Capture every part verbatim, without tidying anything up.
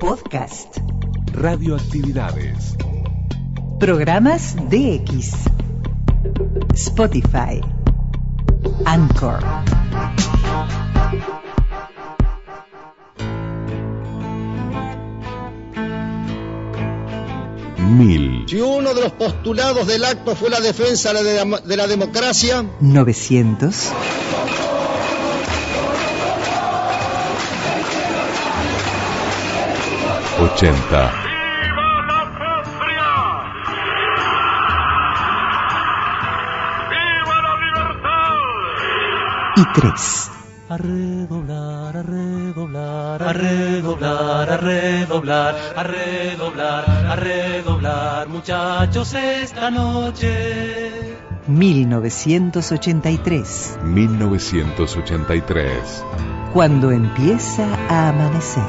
Podcast. Radioactividades. Programas D X. Spotify. Anchor. Mil. Si uno de los postulados del acto fue la defensa de la, de la democracia. Novecientos. Ochenta. ¡Viva la patria! ¡Viva la libertad! Y tres. A redoblar, a redoblar, a redoblar, a redoblar, a redoblar, a redoblar, muchachos, esta noche. mil novecientos ochenta y tres. mil novecientos ochenta y tres. Cuando empieza a amanecer.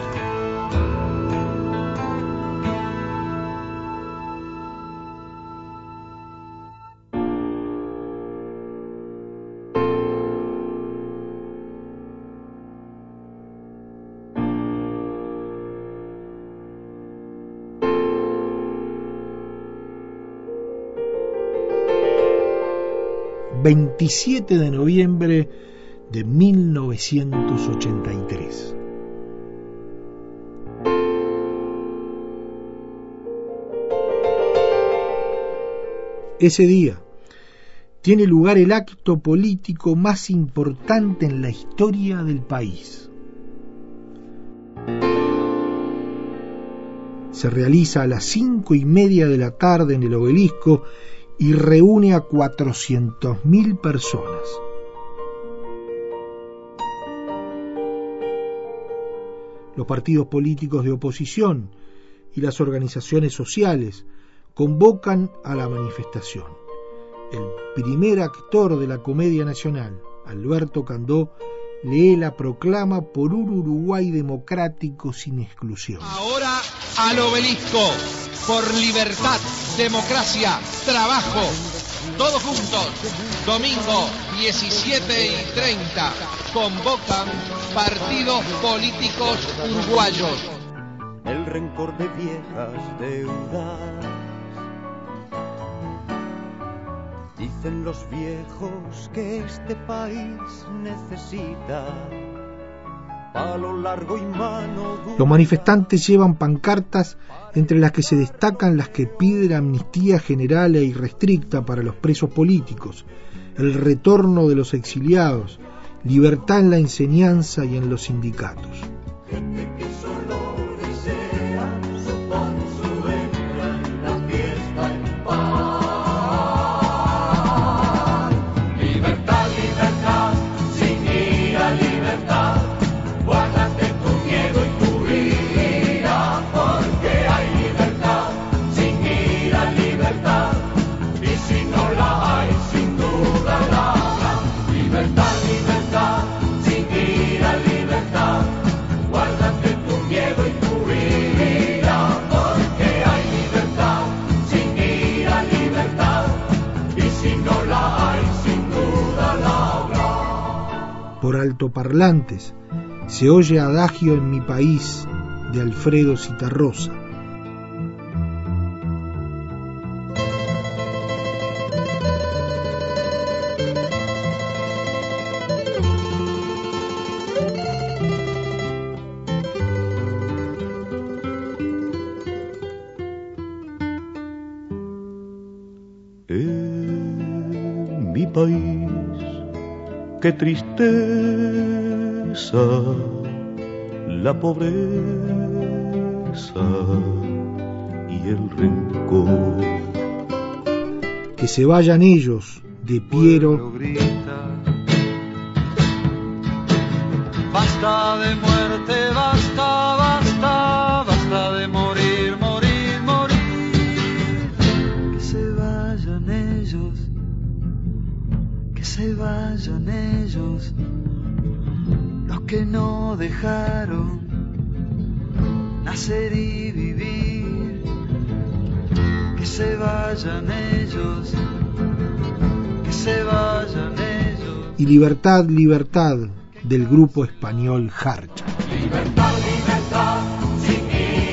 veintisiete de noviembre de mil novecientos ochenta y tres. Ese día tiene lugar el acto político más importante en la historia del país. Se realiza a las cinco y media de la tarde en el Obelisco y reúne a cuatrocientas mil personas. Los partidos políticos de oposición y las organizaciones sociales convocan a la manifestación. El primer actor de la Comedia Nacional, Alberto Candó, lee la proclama por un Uruguay democrático sin exclusión. Ahora al Obelisco, por libertad, democracia, trabajo, todos juntos, domingo diecisiete y treinta, convocan partidos políticos uruguayos. El rencor de viejas deudas, dicen los viejos que este país necesita palo largo y mano dura. Los manifestantes llevan pancartas entre las que se destacan las que piden amnistía general e irrestricta para los presos políticos, el retorno de los exiliados, libertad en la enseñanza y en los sindicatos. Gente que solo desea su pan, su venta en la fiesta en paz. Libertad, libertad, sin ira, libertad. Guárdate tu miedo y tu ira, porque hay libertad, sin ira, libertad. Y si no la hay, sin duda la habrá. Libertad, libertad, sin ira, libertad. Guárdate tu miedo y tu ira, porque hay libertad, sin ira, libertad. Y si no la hay, sin duda la habrá. Por altoparlantes se oye Adagio en mi país de Alfredo Zitarrosa. En mi país, qué tristeza, la pobreza y el rencor. Que se vayan ellos, de Piero. Basta de muerte, basta, basta, basta de morir, morir, morir. Que se vayan ellos, que se vayan ellos, los que no dejaron nacer y vivir. Que se vayan ellos, que se vayan ellos. Y Libertad, Libertad, del grupo español Jarcha. Libertad, libertad, sin ir.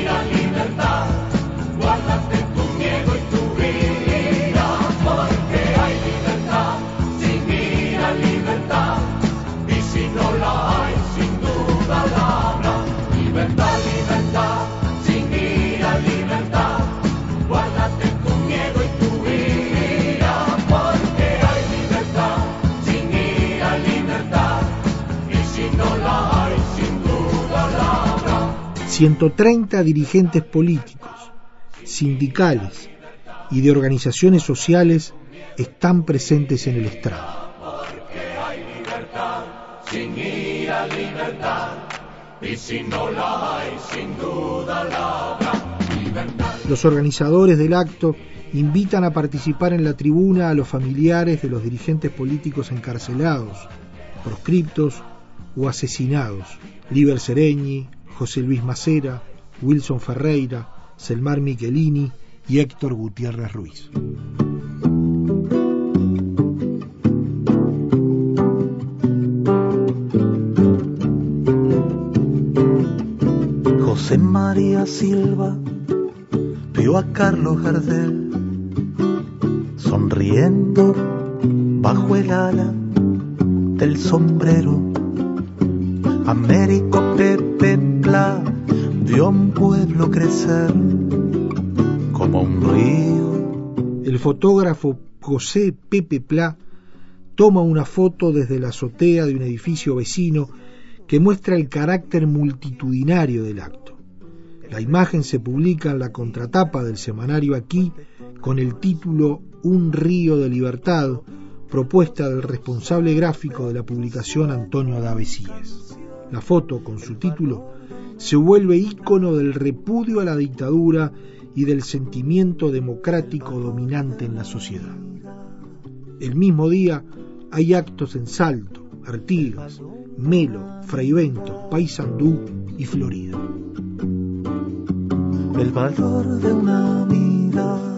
ciento treinta dirigentes políticos, sindicales y de organizaciones sociales están presentes en el estrado. Porque hay libertad, sin ira libertad, y si no la hay, sin duda la habrá. Libertad. Los organizadores del acto invitan a participar en la tribuna a los familiares de los dirigentes políticos encarcelados, proscriptos o asesinados: Líber Seregni, José Luis Macera, Wilson Ferreira, Selmar Michelini y Héctor Gutiérrez Ruiz. José María Silva vio a Carlos Gardel sonriendo bajo el ala del sombrero. Américo Pepe Pla vio a un pueblo crecer como un río. El fotógrafo José Pepe Pla toma una foto desde la azotea de un edificio vecino que muestra el carácter multitudinario del acto. La imagen se publica en la contratapa del semanario Aquí con el título Un río de libertad, propuesta del responsable gráfico de la publicación Antonio Davesíes. La foto, con su título, se vuelve ícono del repudio a la dictadura y del sentimiento democrático dominante en la sociedad. El mismo día hay actos en Salto, Artigas, Melo, Fraivento, Paysandú y Florida. El valor de una mirada.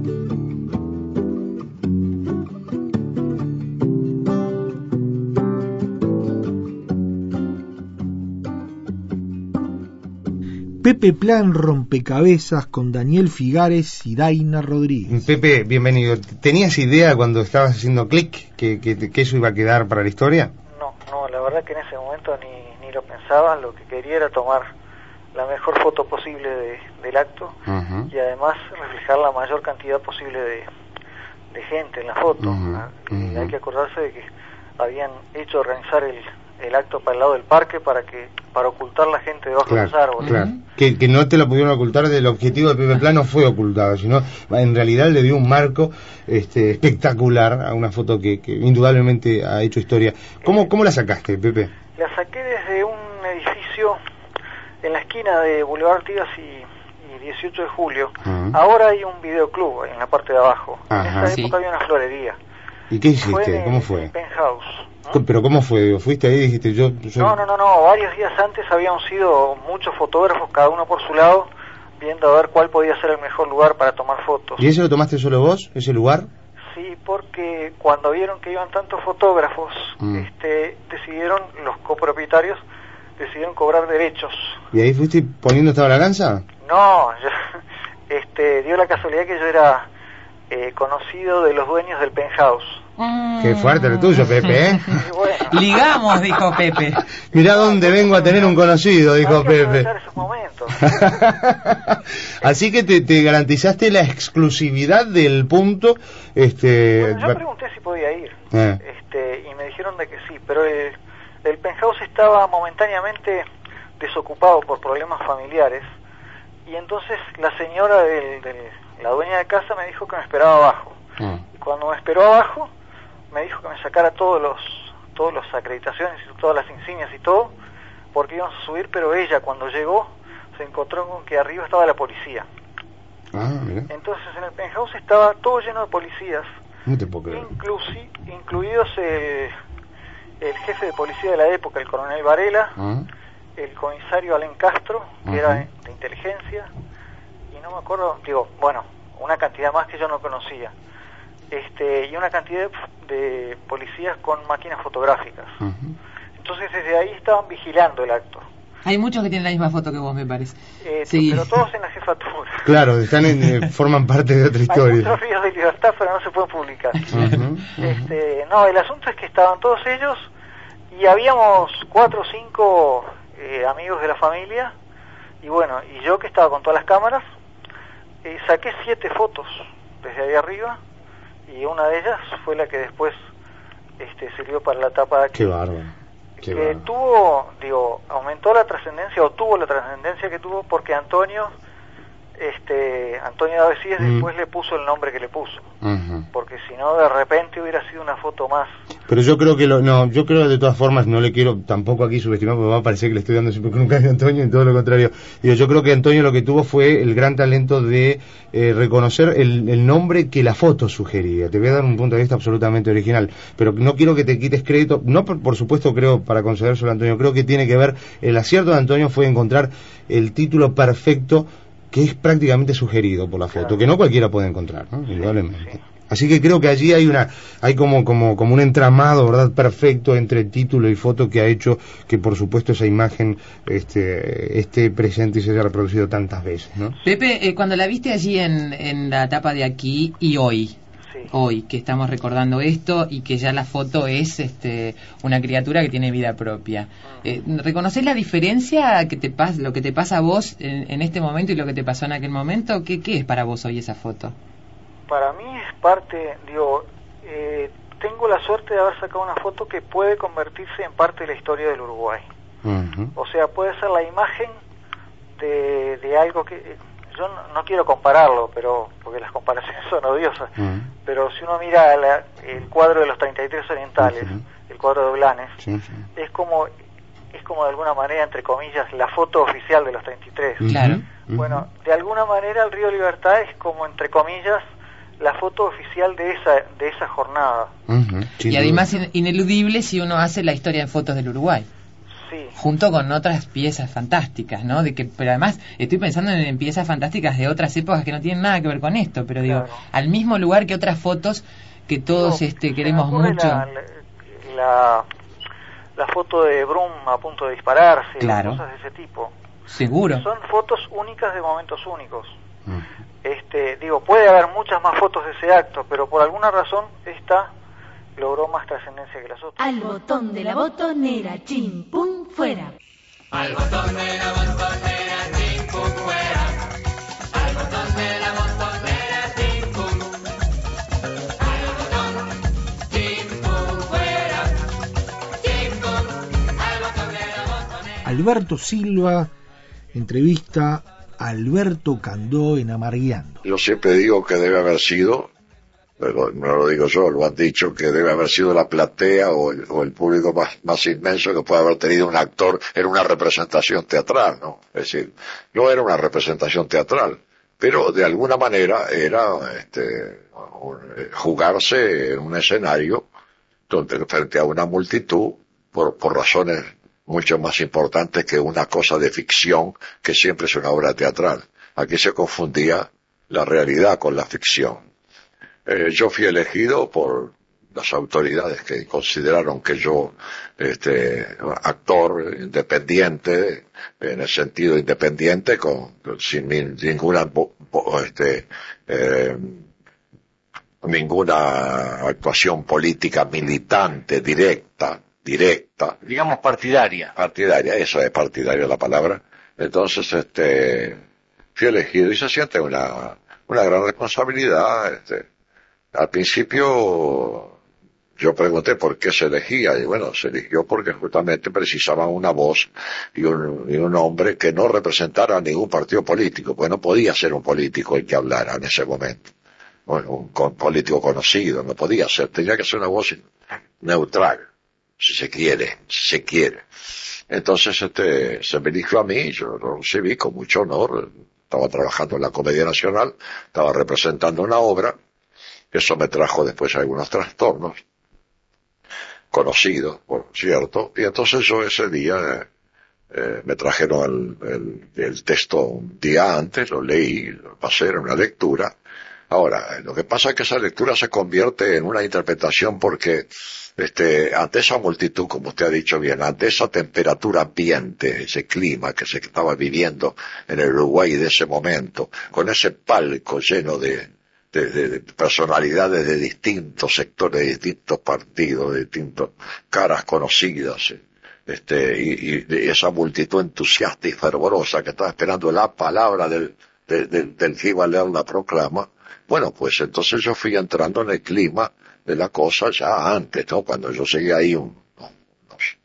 Pepe Plan rompecabezas con Daniel Figares y Daina Rodríguez. Pepe, bienvenido. ¿Tenías idea cuando estabas haciendo clic que, que, que eso iba a quedar para la historia? No, no, la verdad que en ese momento ni, ni lo pensaba. Lo que quería era tomar la mejor foto posible de, del acto uh-huh. y además reflejar la mayor cantidad posible de, de gente en la foto. Uh-huh. Uh-huh. Hay que acordarse de que habían hecho organizar el, el acto para el lado del parque para que para ocultar la gente debajo claro, de los árboles. Claro. Que, que no te lo pudieron ocultar, del objetivo de Pepe Plan no fue ocultado, sino en realidad le dio un marco este, espectacular a una foto que, que indudablemente ha hecho historia. ¿Cómo, eh, ¿Cómo la sacaste, Pepe? La saqué desde un edificio en la esquina de Boulevard Artigas y, y dieciocho de julio. Uh-huh. Ahora hay un videoclub en la parte de abajo. Ajá, en esa sí. época había una florería. ¿Y qué hiciste? Fue ¿Cómo en, fue? En Penthouse. ¿No? ¿Pero cómo fue? ¿Fuiste ahí y dijiste yo, yo...? No, no, no, no. Varios días antes habíamos sido muchos fotógrafos, cada uno por su lado, viendo a ver cuál podía ser el mejor lugar para tomar fotos. ¿Y eso lo tomaste solo vos, ese lugar? Sí, porque cuando vieron que iban tantos fotógrafos, mm. este, decidieron, los copropietarios, decidieron cobrar derechos. ¿Y ahí fuiste poniendo esta balanza? No, yo, este, dio la casualidad que yo era eh, conocido de los dueños del Penthouse. Mm. Qué fuerte lo tuyo, Pepe, ¿eh? Bueno. Ligamos, dijo Pepe. Mirá dónde vengo a tener un conocido, dijo Pepe. Esos momentos. Así que te, te garantizaste la exclusividad del punto. Este... Bueno, yo pregunté si podía ir, eh. este, y me dijeron de que sí, pero el, el Penthouse estaba momentáneamente desocupado por problemas familiares, y entonces la señora del, del, la dueña de casa me dijo que me esperaba abajo. Eh. Y cuando me esperó abajo, me dijo que me sacara todos los todas las acreditaciones y todas las insignias y todo, porque íbamos a subir, pero ella cuando llegó se encontró con que arriba estaba la policía. Ah, mira. Entonces en el Penthouse estaba todo lleno de policías, no te puedo creer. Inclusi, incluidos el, el jefe de policía de la época, el coronel Varela, ah. el comisario Alén Castro, que uh-huh. era de, de inteligencia, y no me acuerdo, digo, bueno, una cantidad más que yo no conocía. Este, y una cantidad de, de policías con máquinas fotográficas. Uh-huh. Entonces desde ahí estaban vigilando el acto. Hay muchos que tienen la misma foto que vos, me parece. Eh, sí. Pero todos en la jefatura. Claro, están en, eh, forman parte de otra historia. Hay muchos ríos de libertad, pero no se pueden publicar. Uh-huh, uh-huh. Este, no, el asunto es que estaban todos ellos y habíamos cuatro o cinco eh, amigos de la familia, y bueno, y yo que estaba con todas las cámaras, eh, saqué siete fotos desde ahí arriba, y una de ellas fue la que después este, sirvió para la tapa de Aquí. Qué bárbaro. Qué que bueno. tuvo, digo, aumentó la trascendencia o tuvo la trascendencia que tuvo porque Antonio, este, Antonio Davesíes Mm. después le puso el nombre que le puso, Ujú. porque si no de repente hubiera sido una foto más. Pero yo creo que lo, no, yo creo de todas formas, no le quiero tampoco aquí subestimar, porque va a parecer que le estoy dando siempre con un cambio a Antonio, y todo lo contrario. Digo, yo creo que Antonio lo que tuvo fue el gran talento de eh, reconocer el, el nombre que la foto sugería. Te voy a dar un punto de vista absolutamente original, pero no quiero que te quites crédito, no por, por supuesto creo, para conceder sobre Antonio, creo que tiene que ver, el acierto de Antonio fue encontrar el título perfecto que es prácticamente sugerido por la foto, Claro. que no cualquiera puede encontrar, ¿no? Indudablemente. Sí. Así que creo que allí hay una, hay como, como, como un entramado, ¿verdad?, perfecto entre título y foto que ha hecho que, por supuesto, esa imagen este, esté presente y se haya reproducido tantas veces, ¿no? Pepe, eh, cuando la viste allí en, en la tapa de Aquí y Hoy, Sí. hoy que estamos recordando esto y que ya la foto es este, una criatura que tiene vida propia, eh, ¿reconoces la diferencia que te pasa, lo que te pasa a vos en, en este momento y lo que te pasó en aquel momento? ¿Qué, qué es para vos hoy esa foto? Para mí es parte, digo, eh, tengo la suerte de haber sacado una foto que puede convertirse en parte de la historia del Uruguay. Uh-huh. O sea, puede ser la imagen de, de algo que... Yo no, no quiero compararlo, pero porque las comparaciones son odiosas. Uh-huh. Pero si uno mira la, el cuadro de los treinta y tres orientales, Uh-huh. el cuadro de Blanes, Sí, sí. es como es como de alguna manera, entre comillas, la foto oficial de los treinta y tres. Claro. Uh-huh. Bueno, de alguna manera el Río Libertad es como, entre comillas, la foto oficial de esa de esa jornada. Uh-huh. Sin Y duda. además in- ineludible si uno hace la historia en fotos del Uruguay, Sí, junto con otras piezas fantásticas, ¿no? De que, pero además estoy pensando en, en piezas fantásticas de otras épocas que no tienen nada que ver con esto, pero digo, Claro. al mismo lugar que otras fotos que todos No, este se queremos me ocurre mucho. La, la, la, la foto de Brum a punto de dispararse, Claro. cosas de ese tipo. Seguro. Son fotos únicas de momentos únicos. Uh-huh. Este, digo, puede haber muchas más fotos de ese acto, pero por alguna razón esta logró más trascendencia que las otras. Al botón de la botonera, chim, pum, fuera. Al botón de la botonera, tim pum fuera. Al botón de la botonera, tim pum. Al botón, tim pum fuera. Tim pum. Al botón de la botonera. Alberto Silva entrevista a Alberto Candó en Amargueando. Yo siempre digo que debe haber sido, pero no lo digo yo, lo han dicho, que debe haber sido la platea o el, o el público más, más inmenso que puede haber tenido un actor en una representación teatral, ¿no? Es decir, no era una representación teatral, pero de alguna manera era este, un, jugarse en un escenario donde frente a una multitud, por, por razones mucho más importantes que una cosa de ficción que siempre es una obra teatral. Aquí se confundía la realidad con la ficción. Eh, yo fui elegido por las autoridades que consideraron que yo, este, actor independiente, en el sentido independiente, con, sin ninguna, este, eh, ninguna actuación política militante, directa, directa. Digamos partidaria. Partidaria, eso es partidaria la palabra. Entonces, este, fui elegido y se siente una, una gran responsabilidad, este. Al principio yo pregunté por qué se elegía, y bueno, se eligió porque justamente precisaban una voz y un, y un hombre que no representara a ningún partido político, pues no podía ser un político el que hablara en ese momento. Bueno, un con, político conocido, no podía ser, tenía que ser una voz neutral, si se quiere, si se quiere. Entonces este, se me eligió a mí, yo lo recibí con mucho honor, estaba trabajando en la Comedia Nacional, estaba representando una obra. Eso me trajo después algunos trastornos, conocidos, por cierto, y entonces yo ese día eh, eh, me trajeron el, el, el texto un día antes, lo leí, lo pasé, era una lectura. Ahora, lo que pasa es que esa lectura se convierte en una interpretación porque este, ante esa multitud, como usted ha dicho bien, ante esa temperatura ambiente, ese clima que se estaba viviendo en el Uruguay de ese momento, con ese palco lleno de De, de, de personalidades de distintos sectores, de distintos partidos, de distintas caras conocidas, este, y, y, y esa multitud entusiasta y fervorosa que estaba esperando la palabra del, de, de, del que iba a leer la proclama. Bueno, pues entonces yo fui entrando en el clima de la cosa ya antes, ¿no? Cuando yo seguía ahí un, unos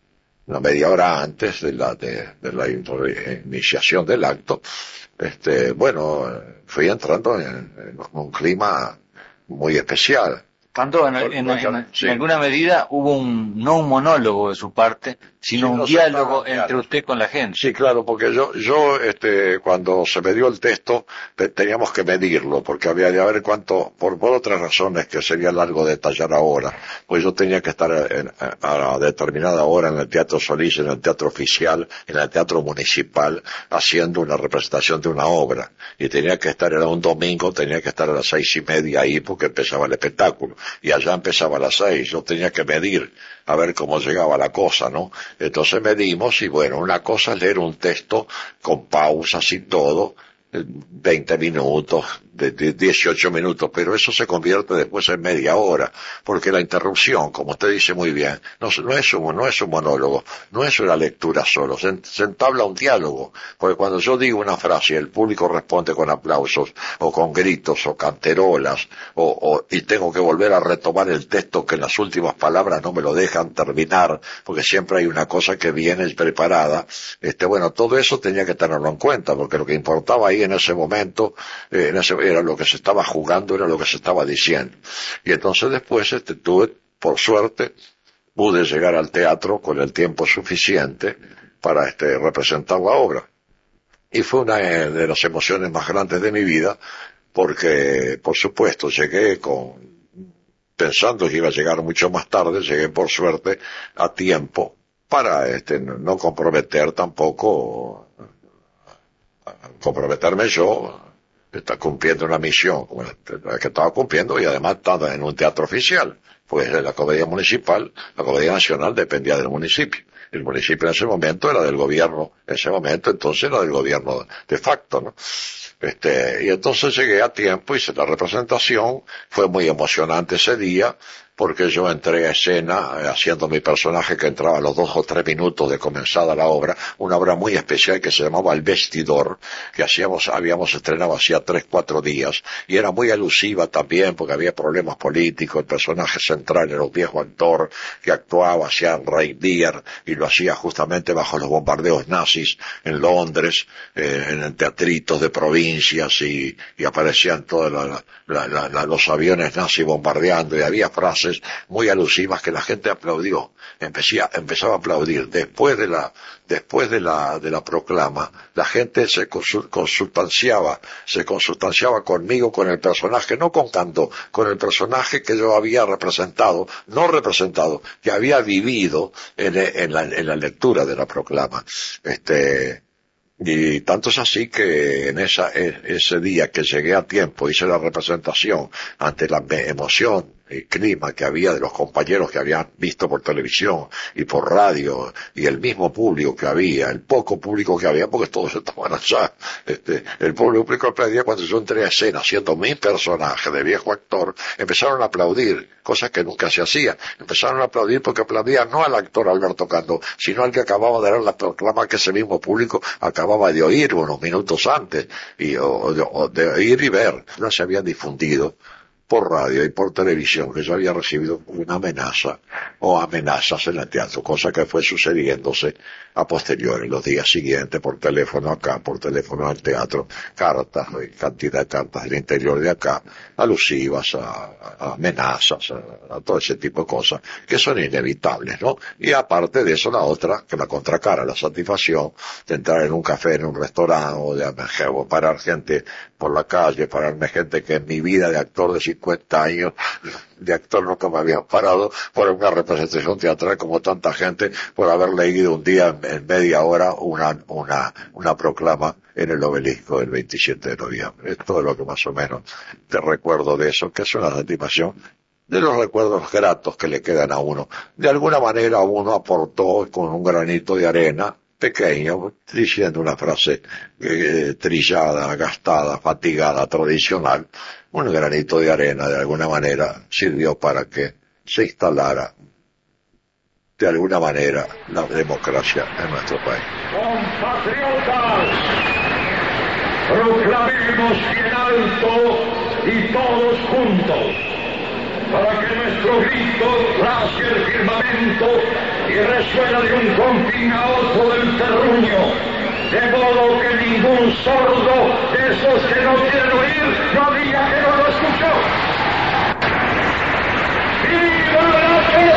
una media hora antes de la, de, de la iniciación del acto, este, bueno, fui entrando en, en un clima muy especial. Canto, en, en, en, sí. en alguna medida hubo un, no un monólogo de su parte, sino sí, un diálogo entre usted con la gente. Sí, claro, porque yo, yo, este, cuando se me dio el texto, te, teníamos que medirlo, porque había de haber cuánto, por, por otras razones que sería largo detallar ahora, pues yo tenía que estar en, a, a determinada hora en el Teatro Solís, en el Teatro Oficial, en el Teatro Municipal, haciendo una representación de una obra, y tenía que estar, era un domingo, tenía que estar a las seis y media ahí, porque empezaba el espectáculo, y allá empezaba a las seis, yo tenía que medir, a ver cómo llegaba la cosa, ¿no? Entonces medimos y bueno, una cosa es leer un texto con pausas y todo, veinte minutos, de, de dieciocho minutos, pero eso se convierte después en media hora, porque la interrupción, como usted dice muy bien, no, no es un, no es un monólogo, no es una lectura solo, se, se entabla un diálogo, porque cuando yo digo una frase y el público responde con aplausos, o con gritos, o canterolas, o, o, y tengo que volver a retomar el texto que en las últimas palabras no me lo dejan terminar, porque siempre hay una cosa que viene preparada, este, bueno, todo eso tenía que tenerlo en cuenta, porque lo que importaba ahí en ese momento, eh, en ese, era lo que se estaba jugando, era lo que se estaba diciendo. Y entonces después este, tuve, por suerte, pude llegar al teatro con el tiempo suficiente para este, representar la obra. Y fue una de las emociones más grandes de mi vida, porque, por supuesto, llegué con, pensando que iba a llegar mucho más tarde, llegué por suerte a tiempo para este, no comprometer tampoco, comprometerme yo, está cumpliendo una misión como la que estaba cumpliendo, y además estaba en un teatro oficial, pues la Comedia Municipal, la Comedia Nacional dependía del municipio. El municipio en ese momento era del gobierno, en ese momento entonces era del gobierno de facto, ¿no? Este, y entonces llegué a tiempo, hice la representación, fue muy emocionante ese día, porque yo entré a escena eh, haciendo mi personaje que entraba a los dos o tres minutos de comenzada la obra, una obra muy especial que se llamaba El Vestidor, que hacíamos, habíamos estrenado hacía tres, cuatro días, y era muy alusiva también porque había problemas políticos, el personaje central era un viejo actor que actuaba, hacía reindeer, y lo hacía justamente bajo los bombardeos nazis en Londres, eh, en teatritos de provincias, y, y aparecían todos la, la, la, la, los aviones nazis bombardeando, y había frases muy alusivas que la gente aplaudió, empecé, empezaba a aplaudir. Después de la, después de la, de la proclama, la gente se consustanciaba, se consustanciaba conmigo, con el personaje, no con canto, con el personaje que yo había representado, no representado, que había vivido en, en, la, en la lectura de la proclama. Este, y tanto es así que en esa, ese día que llegué a tiempo, hice la representación ante la emoción, el clima que había de los compañeros que habían visto por televisión y por radio, y el mismo público que había, el poco público que había, porque todos estaban allá, este, el público aplaudía cuando yo entré a escena haciendo mi personaje de viejo actor, empezaron a aplaudir, cosas que nunca se hacían, empezaron a aplaudir porque aplaudían no al actor Alberto Cando, sino al que acababa de dar la proclama que ese mismo público acababa de oír unos minutos antes, y, o, de, o de oír y ver, no se habían difundido por radio y por televisión que yo había recibido una amenaza o amenazas en el teatro, cosa que fue sucediéndose a posteriori, los días siguientes, por teléfono acá, por teléfono al teatro, cartas, cantidad de cartas del interior de acá, alusivas a, a amenazas, a, a todo ese tipo de cosas, que son inevitables, ¿no? Y aparte de eso, la otra, que la contracara, la satisfacción de entrar en un café, en un restaurante, o de o parar gente por la calle, pararme gente que en mi vida de actor de cincuenta años, de actor nunca me habían parado por una representación teatral como tanta gente, por haber leído un día en media hora una, una, una proclama en el Obelisco el veintisiete de noviembre. Es todo lo que más o menos te recuerdo de eso, que es una satisfacción de los recuerdos gratos que le quedan a uno. De alguna manera uno aportó con un granito de arena pequeño, diciendo una frase eh, trillada, gastada, fatigada, tradicional, un granito de arena de alguna manera sirvió para que se instalara de alguna manera la democracia en nuestro país. Compatriotas, proclamemos bien alto y todos juntos: para que nuestro grito rasgue el firmamento y resuena de un confín a otro del terruño, de modo que ningún sordo de esos que no quieren oír no diga que no lo escuchó. ¡Viva la